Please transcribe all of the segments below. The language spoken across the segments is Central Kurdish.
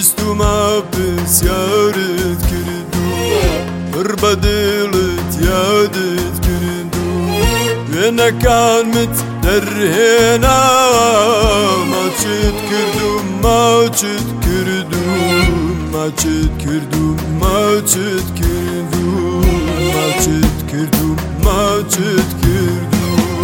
بیستومە پرسیارت کردو پڕ بە دڵت یادت کردو وێنەکانمت دەرهێنا ماچت کردو ماچت کردو ماچت کردو ماچت کردو ماچت کردو ماچت کردو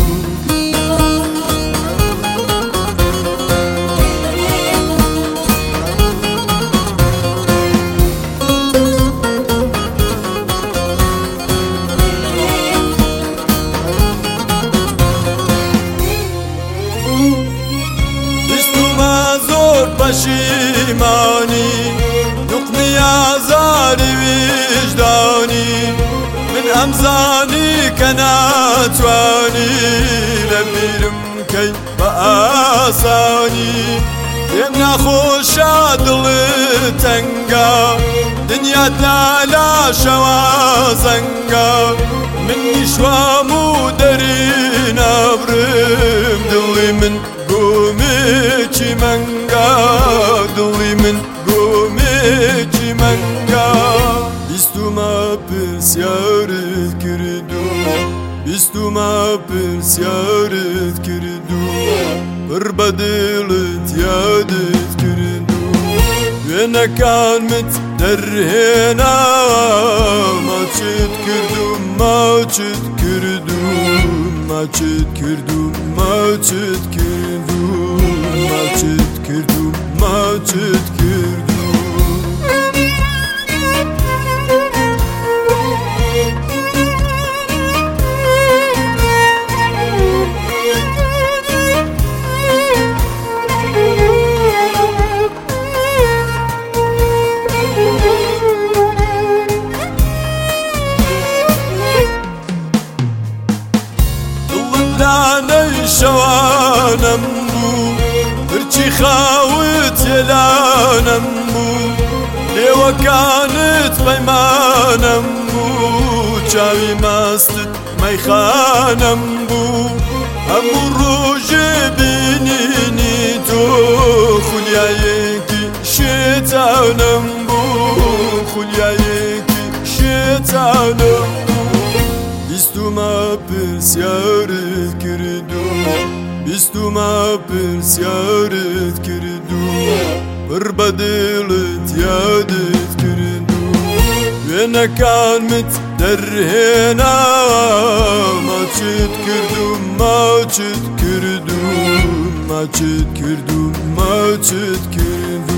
پەشیمانی دوقمی ئازاری ویژدانی من ئەمزانی کە ناتوانی لە بیرم کەی بە ئاسانی پێم ناخۆشە دڵت تەنگە دنیات لاشەوە زەنگە من نیشوام و دەری نابرم دڵی من گومێکی مەنگە دڵی من گومێکی مەنگە بیستومە پرسیارت کردو بیستومە پرسیارت کردو پڕ بە دڵت یادت کردو وێنەکانمت دەرهێنا ماچت کردو ماچت کردو ماچت کردو ماچت کردو ماچت کردو ماچت کردو لانەی شەوانەم بوو برچی خاوت هێلانەم بوو لێوەکانت پەیمانەم بوو چاوی ماستت مەیخانەم بوو هەموو ڕۆژێ بینینی تۆ خولیایەکی شێتانەم بوو خولیایەکی شێتانەم بیستومە پرسیارت کردو بیستومە پرسیارت کردو پڕ بە دڵت یادت کردو وێنەکانمت دەرهێنا ماچت کردو ماچت کردو ماچت کردو ماچت کردو